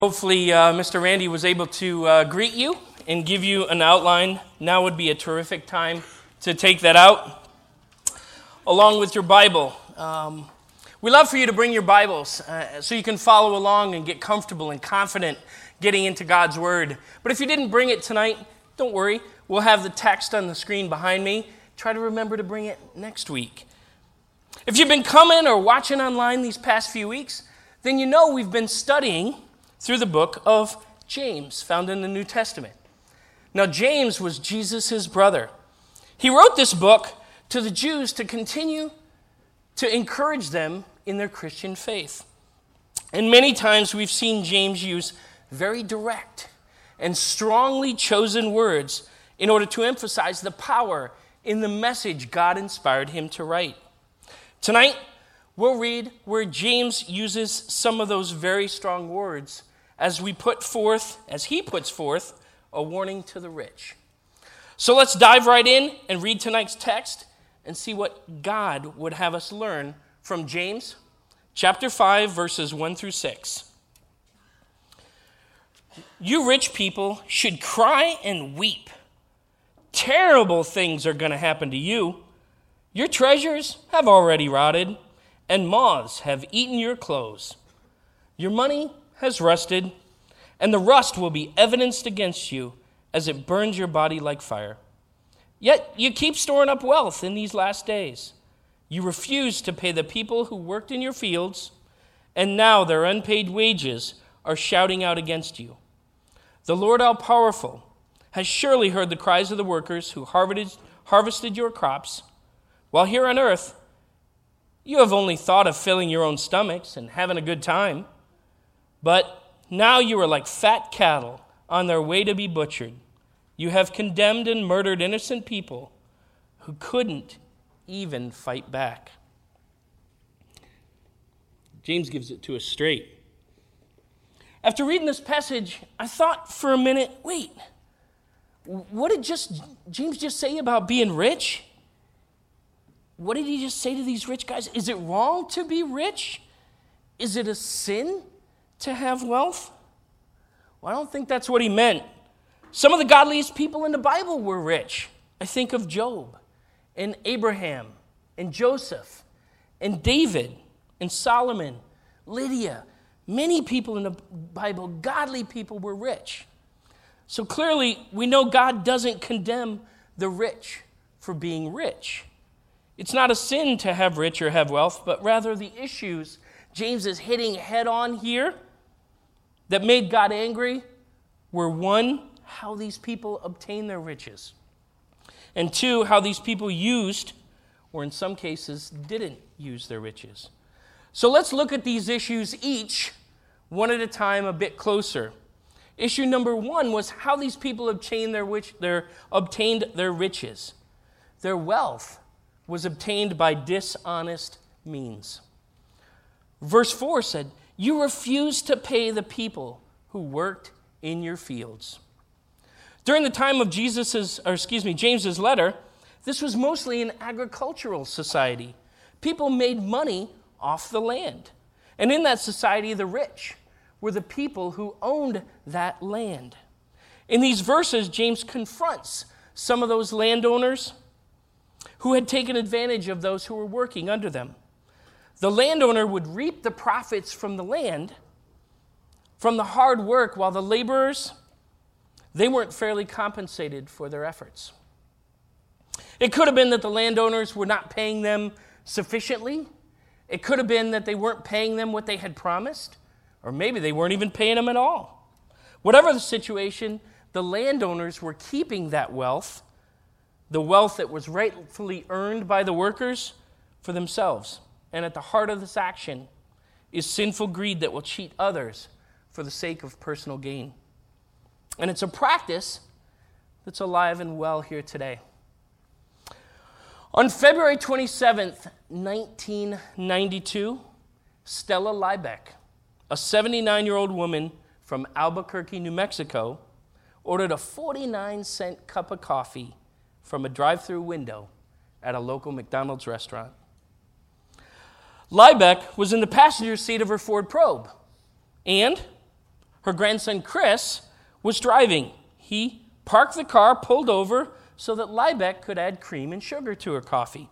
Hopefully, Mr. Randy was able to greet you and give you an outline. Now would be a terrific time to take that out, along with your Bible. We love for you to bring your Bibles so you can follow along and get comfortable and confident getting into God's Word. But if you didn't bring it tonight, don't worry. We'll have the text on the screen behind me. Try to remember to bring it next week. If you've been coming or watching online these past few weeks, then you know we've been studying through the book of James, found in the New Testament. Now, James was Jesus' brother. He wrote this book to the Jews to continue to encourage them in their Christian faith. And many times we've seen James use very direct and strongly chosen words in order to emphasize the power in the message God inspired him to write. Tonight, we'll read where James uses some of those very strong words as he puts forth a warning to the rich. So let's dive right in and read tonight's text and see what God would have us learn from James chapter 5, verses 1 through 6. You rich people should cry and weep. Terrible things are going to happen to you. Your treasures have already rotted, and moths have eaten your clothes. Your money has rusted, and the rust will be evidenced against you as it burns your body like fire. Yet you keep storing up wealth in these last days. You refuse to pay the people who worked in your fields, and now their unpaid wages are shouting out against you. The Lord all-powerful has surely heard the cries of the workers who harvested your crops, while here on earth you have only thought of filling your own stomachs and having a good time. But now you are like fat cattle on their way to be butchered. You have condemned and murdered innocent people who couldn't even fight back. James gives it to us straight. After reading this passage, I thought for a minute, wait, what did James just say about being rich? What did he just say to these rich guys? Is it wrong to be rich? Is it a sin to have wealth? Well, I don't think that's what he meant. Some of the godliest people in the Bible were rich. I think of Job and Abraham and Joseph and David and Solomon, Lydia. Many people in the Bible, godly people, were rich. So clearly, we know God doesn't condemn the rich for being rich. It's not a sin to have rich or have wealth, but rather the issues James is hitting head on here that made God angry were, one, how these people obtained their riches, and two, how these people used, or in some cases didn't use their riches. So let's look at these issues each, one at a time, a bit closer. Issue number one was how these people obtained their riches. Their wealth was obtained by dishonest means. Verse 4 said, you refuse to pay the people who worked in your fields. During the time of James's letter, this was mostly an agricultural society. People made money off the land. And in that society, the rich were the people who owned that land. In these verses, James confronts some of those landowners who had taken advantage of those who were working under them. The landowner would reap the profits from the land, from the hard work, while the laborers, they weren't fairly compensated for their efforts. It could have been that the landowners were not paying them sufficiently. It could have been that they weren't paying them what they had promised, or maybe they weren't even paying them at all. Whatever the situation, the landowners were keeping that wealth, the wealth that was rightfully earned by the workers, for themselves. And at the heart of this action is sinful greed that will cheat others for the sake of personal gain. And it's a practice that's alive and well here today. On February 27th, 1992, Stella Liebeck, a 79-year-old woman from Albuquerque, New Mexico, ordered a 49-cent cup of coffee from a drive-through window at a local McDonald's restaurant. Liebeck was in the passenger seat of her Ford Probe, and Her grandson Chris was driving. He parked the car, pulled over, so that Liebeck could add cream and sugar to her coffee.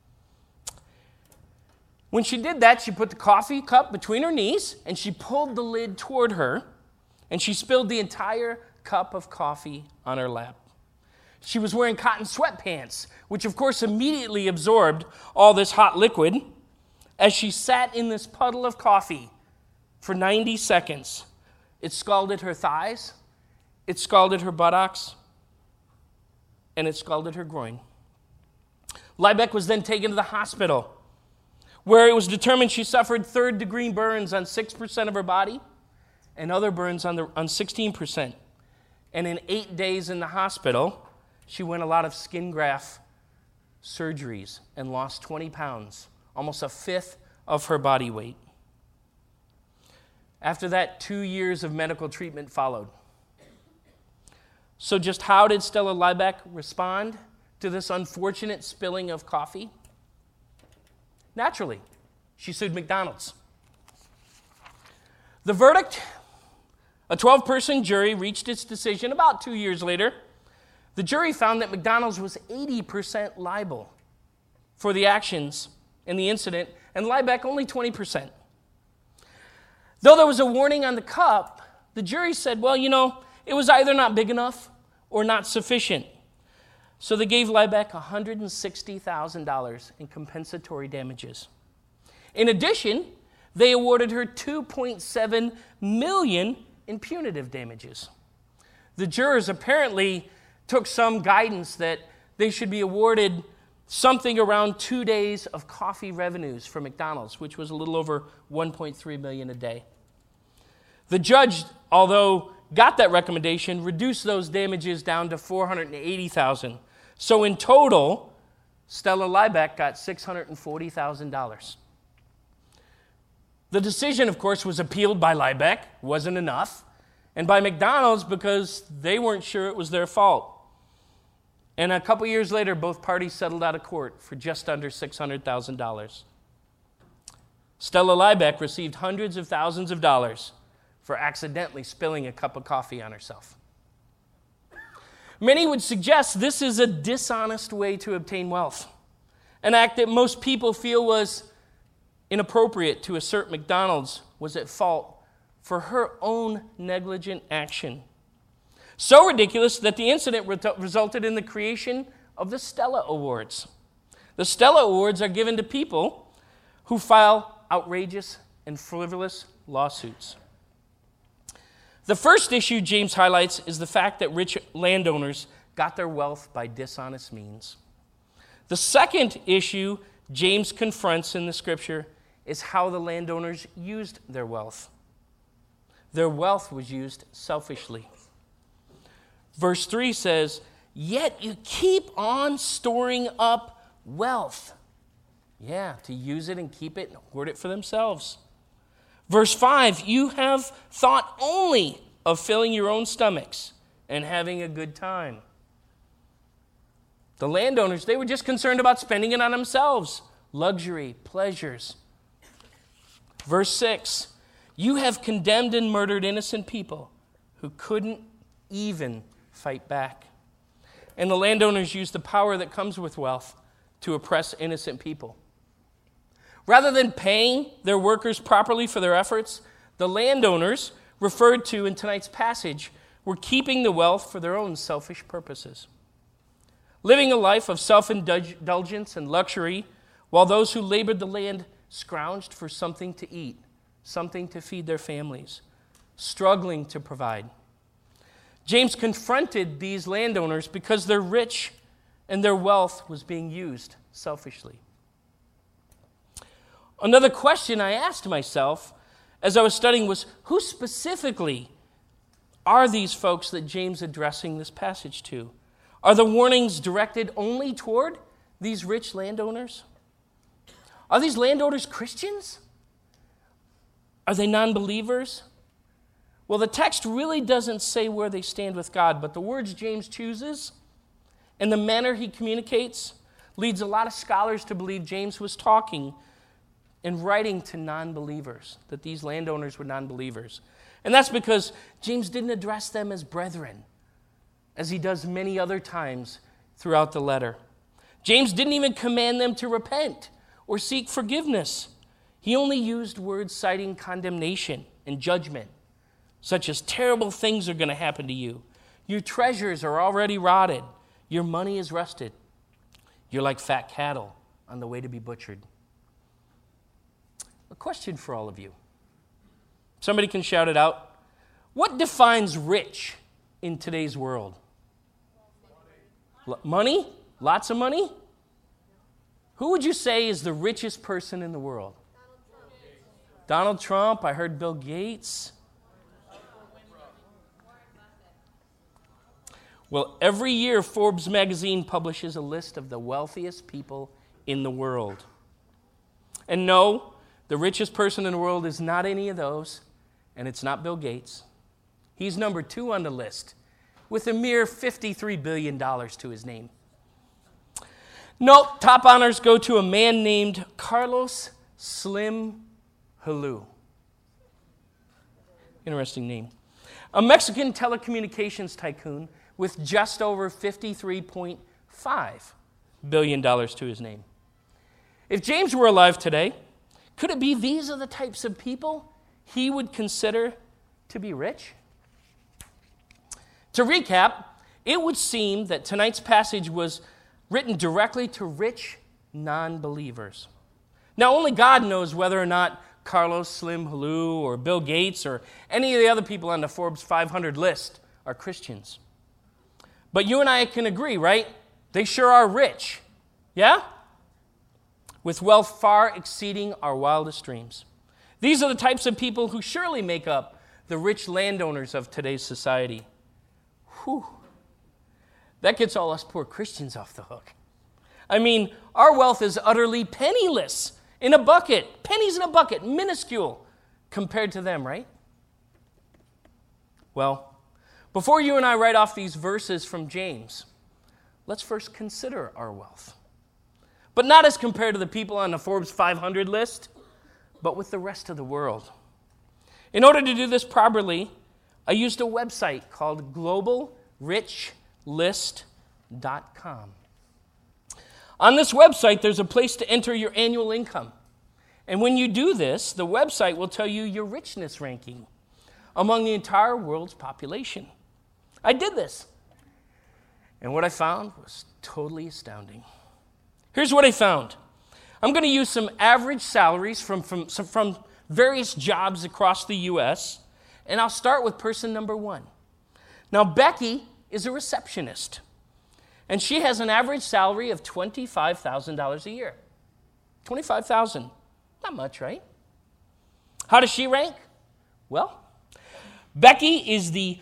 When she did that, she put the coffee cup between her knees, and she pulled the lid toward her, and she spilled the entire cup of coffee on her lap. She was wearing cotton sweatpants, which of course immediately absorbed all this hot liquid. As she sat in this puddle of coffee for 90 seconds, it scalded her thighs, it scalded her buttocks, and it scalded her groin. Liebeck was then taken to the hospital, where it was determined she suffered third-degree burns on 6% of her body and other burns on 16%. And in 8 days in the hospital, she went a lot of skin graft surgeries and lost 20 pounds, almost a fifth of her body weight. After that, 2 years of medical treatment followed. So just how did Stella Liebeck respond to this unfortunate spilling of coffee? Naturally, she sued McDonald's. The verdict, a 12-person jury reached its decision about 2 years later. The jury found that McDonald's was 80% liable for the actions in the incident, and Liebeck only 20%. Though there was a warning on the cup, the jury said, well, it was either not big enough or not sufficient. So they gave Liebeck $160,000 in compensatory damages. In addition, they awarded her $2.7 million in punitive damages. The jurors apparently took some guidance that they should be awarded something around 2 days of coffee revenues for McDonald's, which was a little over $1.3 million a day. The judge, although got that recommendation, reduced those damages down to $480,000. So in total, Stella Liebeck got $640,000. The decision, of course, was appealed by Liebeck, wasn't enough, and by McDonald's because they weren't sure it was their fault. And a couple years later, both parties settled out of court for just under $600,000. Stella Liebeck received hundreds of thousands of dollars for accidentally spilling a cup of coffee on herself. Many would suggest this is a dishonest way to obtain wealth, an act that most people feel was inappropriate to assert McDonald's was at fault for her own negligent action. So ridiculous that the incident resulted in the creation of the Stella Awards. The Stella Awards are given to people who file outrageous and frivolous lawsuits. The first issue James highlights is the fact that rich landowners got their wealth by dishonest means. The second issue James confronts in the scripture is how the landowners used their wealth. Their wealth was used selfishly. Verse 3 says, "Yet you keep on storing up wealth." Yeah, to use it and keep it and hoard it for themselves. Verse 5, "You have thought only of filling your own stomachs and having a good time." The landowners, they were just concerned about spending it on themselves. Luxury, pleasures. Verse 6, "You have condemned and murdered innocent people who couldn't even fight back." And the landowners used the power that comes with wealth to oppress innocent people. Rather than paying their workers properly for their efforts, the landowners, referred to in tonight's passage, were keeping the wealth for their own selfish purposes. Living a life of self-indulgence and luxury, while those who labored the land scrounged for something to eat, something to feed their families, struggling to provide. James confronted these landowners because they're rich and their wealth was being used selfishly. Another question I asked myself as I was studying was, who specifically are these folks that James is addressing this passage to? Are the warnings directed only toward these rich landowners? Are these landowners Christians? Are they non-believers? Well, the text really doesn't say where they stand with God, but the words James chooses and the manner he communicates leads a lot of scholars to believe James was talking and writing to non-believers, that these landowners were non-believers. And that's because James didn't address them as brethren, as he does many other times throughout the letter. James didn't even command them to repent or seek forgiveness. He only used words citing condemnation and judgment, such as terrible things are going to happen to you. Your treasures are already rotted. Your money is rusted. You're like fat cattle on the way to be butchered. A question for all of you. Somebody can shout it out. What defines rich in today's world? Money? Lots of money? Who would you say is the richest person in the world? Donald Trump. I heard Bill Gates. Well, every year Forbes magazine publishes a list of the wealthiest people in the world. And no, the richest person in the world is not any of those, and it's not Bill Gates. He's number 2 on the list, with a mere $53 billion to his name. Nope, top honors go to a man named Carlos Slim Helú. Interesting name. A Mexican telecommunications tycoon with just over $53.5 billion to his name. If James were alive today, could it be these are the types of people he would consider to be rich? To recap, it would seem that tonight's passage was written directly to rich non-believers. Now, only God knows whether or not Carlos Slim Helú or Bill Gates or any of the other people on the Forbes 500 list are Christians. But you and I can agree, right? They sure are rich. Yeah? With wealth far exceeding our wildest dreams. These are the types of people who surely make up the rich landowners of today's society. Whew. That gets all us poor Christians off the hook. I mean, our wealth is utterly penniless, in a bucket, pennies in a bucket, minuscule compared to them, right? Well, before you and I write off these verses from James, let's first consider our wealth. But not as compared to the people on the Forbes 500 list, but with the rest of the world. In order to do this properly, I used a website called globalrichlist.com. On this website, there's a place to enter your annual income. And when you do this, the website will tell you your richness ranking among the entire world's population. I did this. And what I found was totally astounding. Here's what I found. I'm going to use some average salaries from various jobs across the U.S., and I'll start with person number 1. Now, Becky is a receptionist, and she has an average salary of $25,000 a year. $25,000. Not much, right? How does she rank? Well, Becky is the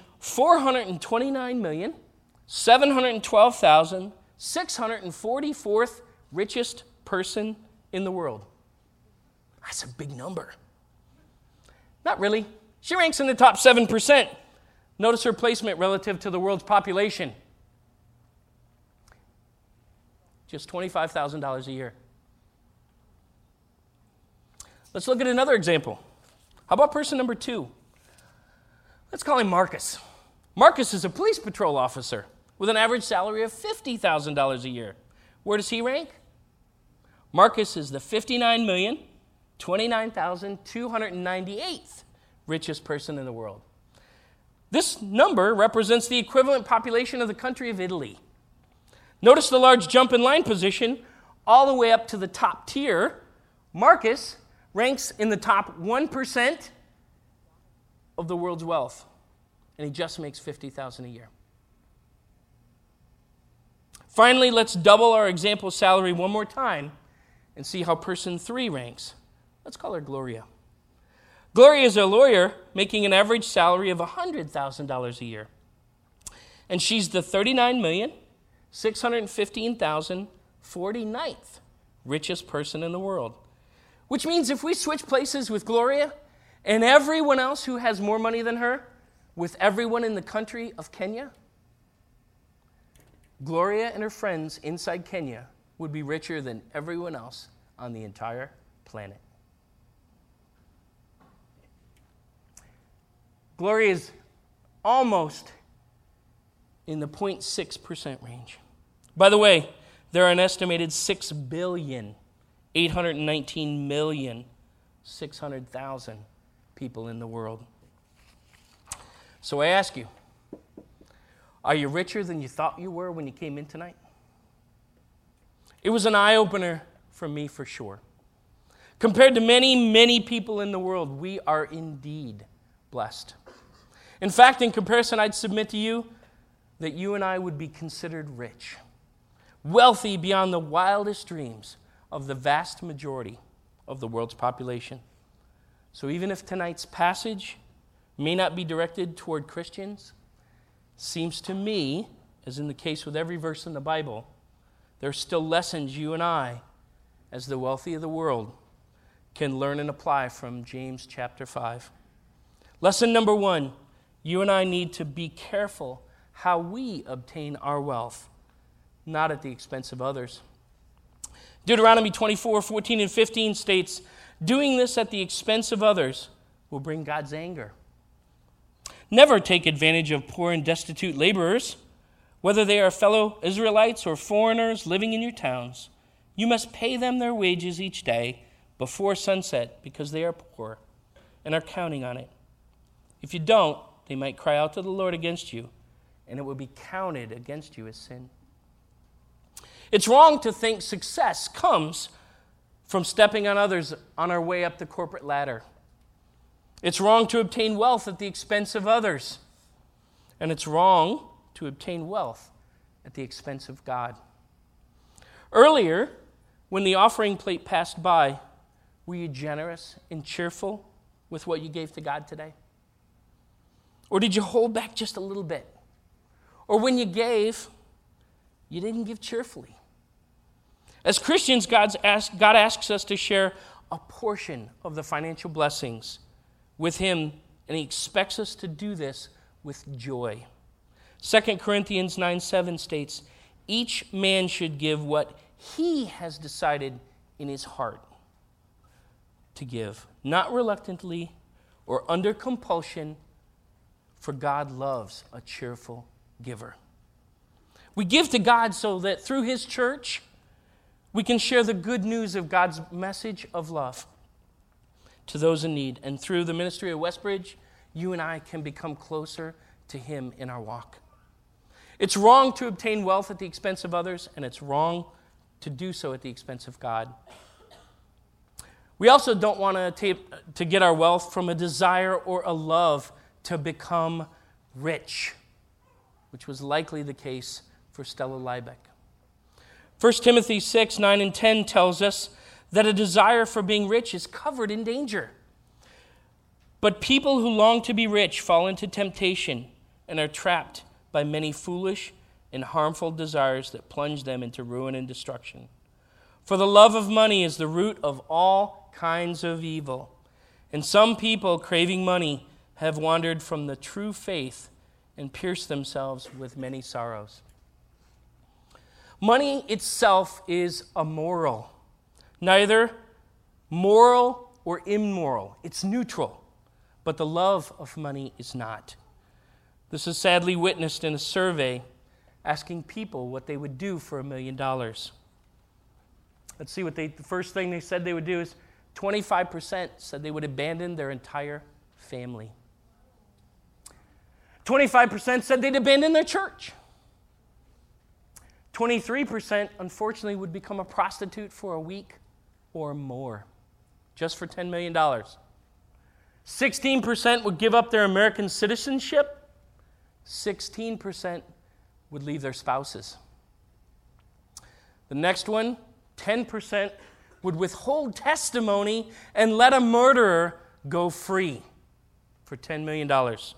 429,712,644th richest person in the world. That's a big number. Not really. She ranks in the top 7%. Notice her placement relative to the world's population. Just $25,000 a year. Let's look at another example. How about person number 2? Let's call him Marcus. Marcus is a police patrol officer with an average salary of $50,000 a year. Where does he rank? Marcus is the 59,029,298th richest person in the world. This number represents the equivalent population of the country of Italy. Notice the large jump in line position all the way up to the top tier. Marcus ranks in the top 1% of the world's wealth, and he just makes $50,000 a year. Finally, let's double our example salary one more time and see how person 3 ranks. Let's call her Gloria. Gloria is a lawyer making an average salary of $100,000 a year. And she's the 39,615,049th richest person in the world. Which means if we switch places with Gloria and everyone else who has more money than her, with everyone in the country of Kenya, Gloria and her friends inside Kenya would be richer than everyone else on the entire planet. Glory is almost in the 0.6% range. By the way, there are an estimated 6,819,600,000 people in the world. So I ask you, are you richer than you thought you were when you came in tonight? It was an eye-opener for me, for sure. Compared to many, many people in the world, we are indeed blessed. In fact, in comparison, I'd submit to you that you and I would be considered rich, wealthy beyond the wildest dreams of the vast majority of the world's population. So even if tonight's passage may not be directed toward Christians, seems to me, as in the case with every verse in the Bible, there are still lessons you and I, as the wealthy of the world, can learn and apply from James chapter 5. Lesson number 1, you and I need to be careful how we obtain our wealth, not at the expense of others. Deuteronomy 24:14 and 15 states, doing this at the expense of others will bring God's anger. Never take advantage of poor and destitute laborers, whether they are fellow Israelites or foreigners living in your towns. You must pay them their wages each day before sunset because they are poor and are counting on it. If you don't, they might cry out to the Lord against you, and it will be counted against you as sin. It's wrong to think success comes from stepping on others on our way up the corporate ladder. It's wrong to obtain wealth at the expense of others. And it's wrong to obtain wealth at the expense of God. Earlier, when the offering plate passed by, were you generous and cheerful with what you gave to God today? Or did you hold back just a little bit? Or when you gave, you didn't give cheerfully? As Christians, God asks us to share a portion of the financial blessings with Him, and He expects us to do this with joy. 2 Corinthians 9:7 states, each man should give what he has decided in his heart to give, not reluctantly or under compulsion, for God loves a cheerful giver. We give to God so that through His church, we can share the good news of God's message of love to those in need. And through the ministry of Westbridge, you and I can become closer to Him in our walk. It's wrong to obtain wealth at the expense of others, and it's wrong to do so at the expense of God. We also don't want to get our wealth from a desire or a love to become rich, which was likely the case for Stella Liebeck. 1 Timothy 6:9 and 10 tells us that a desire for being rich is covered in danger. But people who long to be rich fall into temptation and are trapped by many foolish and harmful desires that plunge them into ruin and destruction. For the love of money is the root of all kinds of evil. And some people, craving money, have wandered from the true faith and pierced themselves with many sorrows. Money itself is immoral. Neither moral or immoral. It's neutral. But the love of money is not. This is sadly witnessed in a survey asking people what they would do for $1 million. Let's see what the first thing they said they would do is 25% said they would abandon their entire family. 25% said they'd abandon their church. 23%, unfortunately, would become a prostitute for a week or more, just for $10 million. 16% would give up their American citizenship. 16% would leave their spouses. The next one, 10% would withhold testimony and let a murderer go free for $10 million.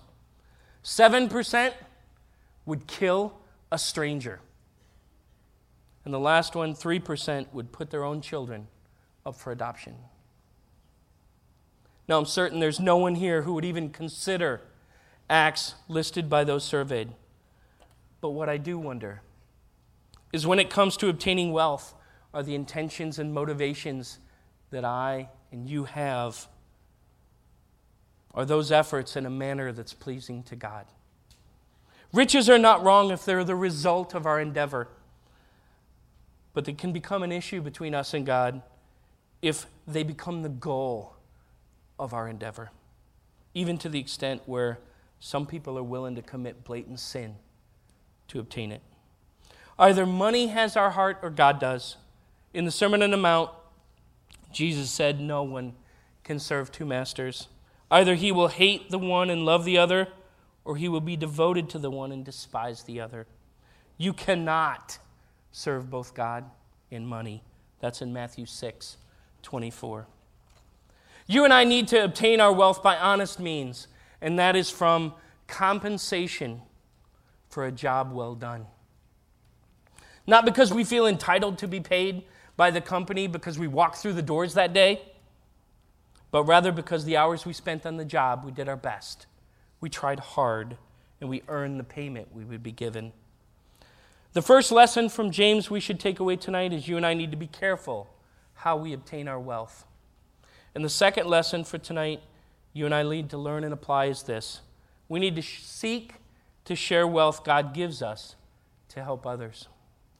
7% would kill a stranger. And the last one, 3%, would put their own children up for adoption. Now, I'm certain there's no one here who would even consider acts listed by those surveyed. But what I do wonder is when it comes to obtaining wealth, are the intentions and motivations that I and you have, are those efforts in a manner that's pleasing to God. Riches are not wrong if they're the result of our endeavor, but they can become an issue between us and God if they become the goal of our endeavor, even to the extent where some people are willing to commit blatant sin to obtain it. Either money has our heart or God does. In the Sermon on the Mount, Jesus said no one can serve two masters. Either he will hate the one and love the other, or he will be devoted to the one and despise the other. You cannot serve both God and money. That's in Matthew 6:24. You and I need to obtain our wealth by honest means, and that is from compensation for a job well done. Not because we feel entitled to be paid by the company because we walked through the doors that day, but rather because the hours we spent on the job, we did our best. We tried hard, and we earned the payment we would be given. The first lesson from James we should take away tonight is you and I need to be careful how we obtain our wealth. And the second lesson for tonight you and I need to learn and apply is this. We need to seek to share wealth God gives us to help others.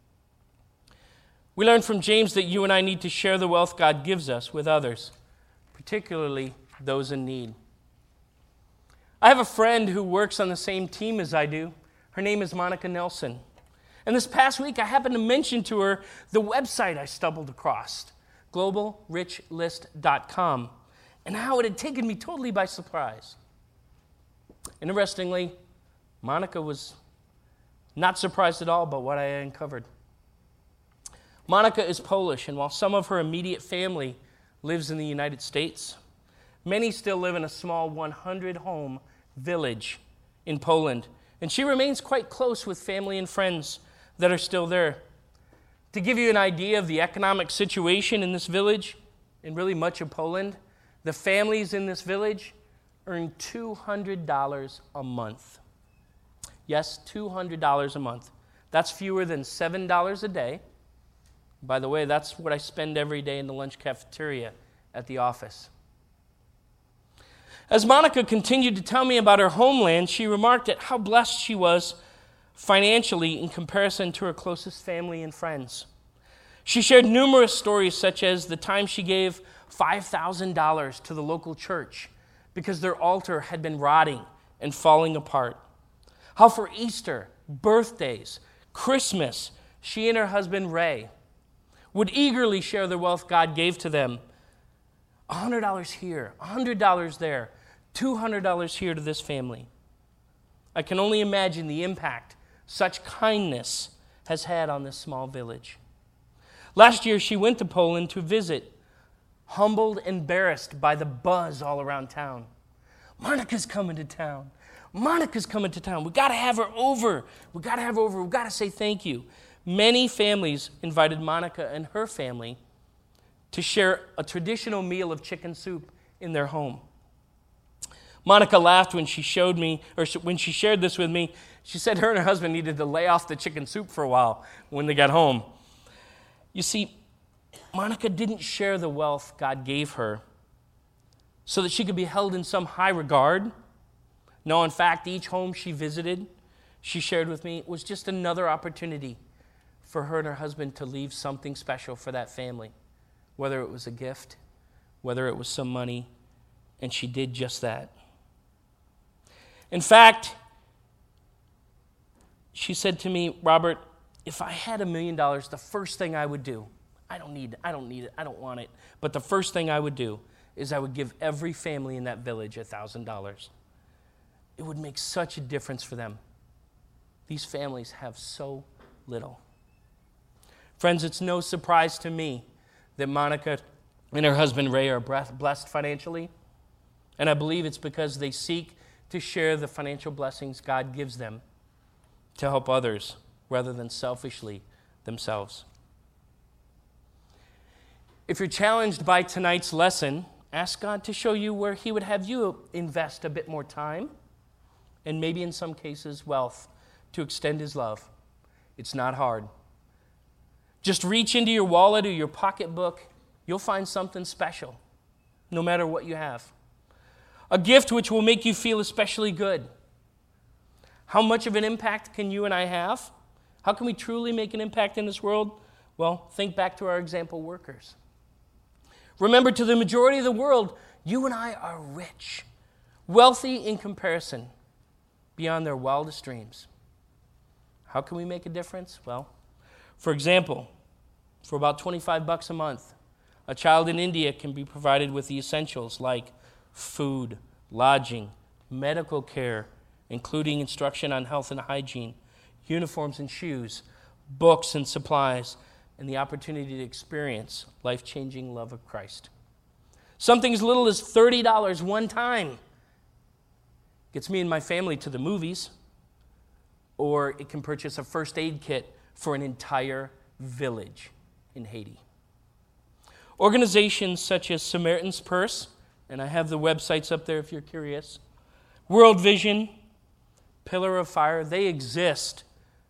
We learn from James that you and I need to share the wealth God gives us with others, particularly those in need. I have a friend who works on the same team as I do. Her name is Monica Nelson. And this past week, I happened to mention to her the website I stumbled across, globalrichlist.com, and how it had taken me totally by surprise. Interestingly, Monica was not surprised at all by what I had uncovered. Monica is Polish, and while some of her immediate family lives in the United States, many still live in a small 100-home village in Poland, and she remains quite close with family and friends that are still there. To give you an idea of the economic situation in this village, and really much of Poland, the families in this village earn $200 a month. Yes, $200 a month. That's fewer than $7 a day. By the way, that's what I spend every day in the lunch cafeteria at the office. As Monica continued to tell me about her homeland, she remarked at how blessed she was financially in comparison to her closest family and friends. She shared numerous stories, such as the time she gave $5,000 to the local church because their altar had been rotting and falling apart. How for Easter, birthdays, Christmas, she and her husband Ray would eagerly share the wealth God gave to them. $100 here, $100 there, $200 here to this family. I can only imagine the impact such kindness has had on this small village. Last year, she went to Poland to visit, humbled and embarrassed by the buzz all around town. Monica's coming to town. Monica's coming to town. We got to have her over. We got to say thank you. Many families invited Monica and her family to share a traditional meal of chicken soup in their home. Monica laughed when she shared this with me. She said her and her husband needed to lay off the chicken soup for a while when they got home. You see, Monica didn't share the wealth God gave her so that she could be held in some high regard. No, in fact, each home she visited, she shared with me, was just another opportunity for her and her husband to leave something special for that family, whether it was a gift, whether it was some money, and she did just that. In fact, she said to me, Robert, if I had $1 million, the first thing I would do, I don't need it, I don't want it, but the first thing I would do is I would give every family in that village $1,000. It would make such a difference for them. These families have so little. Friends, it's no surprise to me that Monica and her husband Ray are blessed financially, and I believe it's because they seek to share the financial blessings God gives them to help others rather than selfishly themselves. If you're challenged by tonight's lesson, ask God to show you where He would have you invest a bit more time and maybe in some cases wealth to extend His love. It's not hard. Just reach into your wallet or your pocketbook. You'll find something special, no matter what you have. A gift which will make you feel especially good. How much of an impact can you and I have? How can we truly make an impact in this world? Well, think back to our example workers. Remember, to the majority of the world, you and I are rich, wealthy in comparison, beyond their wildest dreams. How can we make a difference? Well, for example, for about $25 a month, a child in India can be provided with the essentials like food, lodging, medical care, including instruction on health and hygiene, uniforms and shoes, books and supplies, and the opportunity to experience life-changing love of Christ. Something as little as $30 one time gets me and my family to the movies, or it can purchase a first aid kit for an entire village in Haiti. Organizations such as Samaritan's Purse, and I have the websites up there if you're curious, World Vision, Pillar of Fire, they exist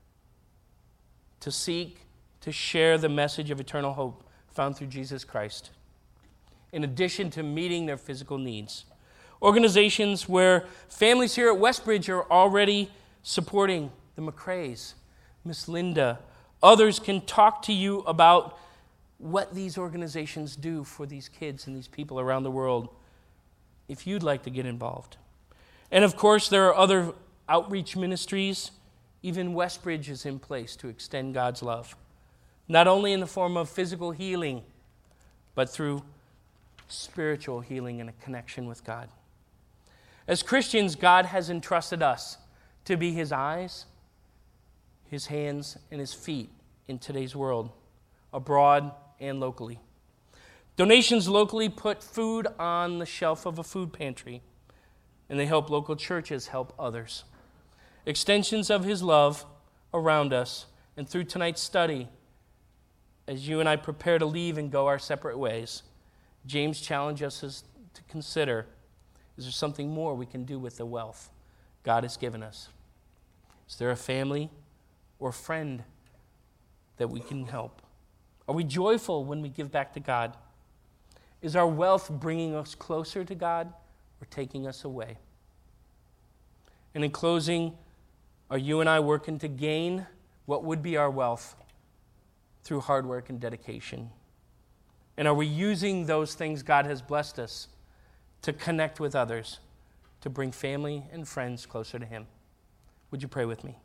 to seek to share the message of eternal hope found through Jesus Christ, in addition to meeting their physical needs. Organizations where families here at Westbridge are already supporting the McCrays, Miss Linda. Others can talk to you about what these organizations do for these kids and these people around the world if you'd like to get involved. And of course, there are other outreach ministries. Even Westbridge is in place to extend God's love, not only in the form of physical healing, but through spiritual healing and a connection with God. As Christians, God has entrusted us to be His eyes, His hands, and His feet in today's world, abroad and locally. Donations locally put food on the shelf of a food pantry, and they help local churches help others. Extensions of His love around us, and through tonight's study, as you and I prepare to leave and go our separate ways, James challenges us to consider, is there something more we can do with the wealth God has given us? Is there a family or friend that we can help? Are we joyful when we give back to God? Is our wealth bringing us closer to God or taking us away? And in closing, are you and I working to gain what would be our wealth through hard work and dedication? And are we using those things God has blessed us to connect with others, to bring family and friends closer to Him? Would you pray with me?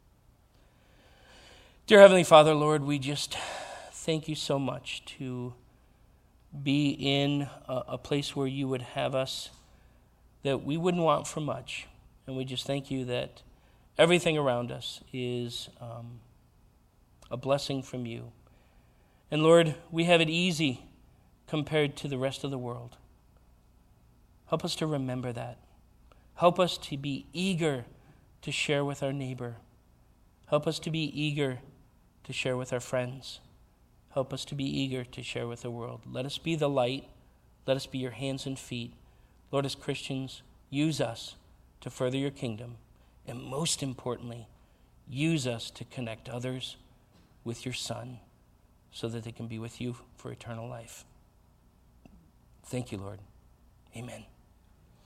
Dear Heavenly Father, Lord, we just thank you so much to be in a place where you would have us, that we wouldn't want for much. And we just thank you that everything around us is a blessing from you. And Lord, we have it easy compared to the rest of the world. Help us to remember that. Help us to be eager to share with our neighbor. Help us to be eager to share with our friends. Help us to be eager to share with the world. Let us be the light. Let us be your hands and feet. Lord, as Christians, use us to further your kingdom. And most importantly, use us to connect others with your Son so that they can be with you for eternal life. Thank you, Lord. Amen.